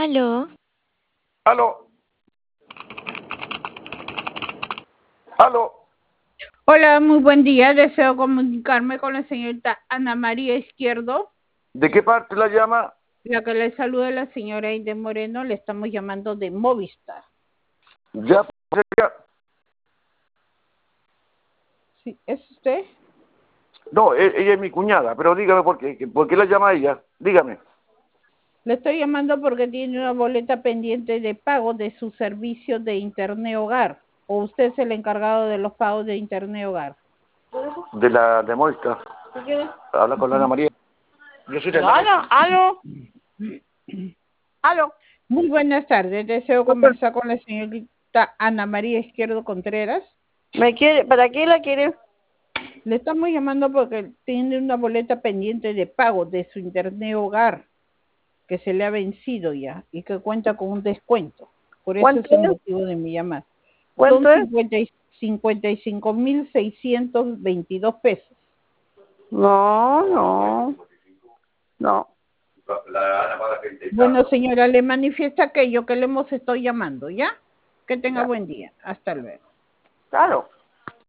Aló. Aló. Aló. Hola, muy buen día. Deseo comunicarme con la señorita Ana María Izquierdo. ¿De qué parte la llama? La que le saluda la señora Aide Moreno. Le estamos llamando de Movistar. Ya, ya. ¿Sí? ¿Es usted? No, ella es mi cuñada, pero dígame por qué la llama ella. Dígame. Le estoy llamando porque tiene una boleta pendiente de pago de su servicio de Internet Hogar. ¿O usted es el encargado de los pagos de Internet Hogar? De Movistar. Habla con la Ana María. Yo soy de la... Aló. Aló. Muy buenas tardes. Deseo conversar con la señorita Ana María Izquierdo Contreras. ¿Para qué la quiere? Le estamos llamando porque tiene una boleta pendiente de pago de su Internet Hogar que se le ha vencido ya y que cuenta con un descuento. Por eso es el motivo de mi llamada. Son 55.622 pesos. No. Bueno, señora, le manifiesta aquello que le hemos estado llamando, ¿ya? Que tenga buen día. Hasta luego. Claro.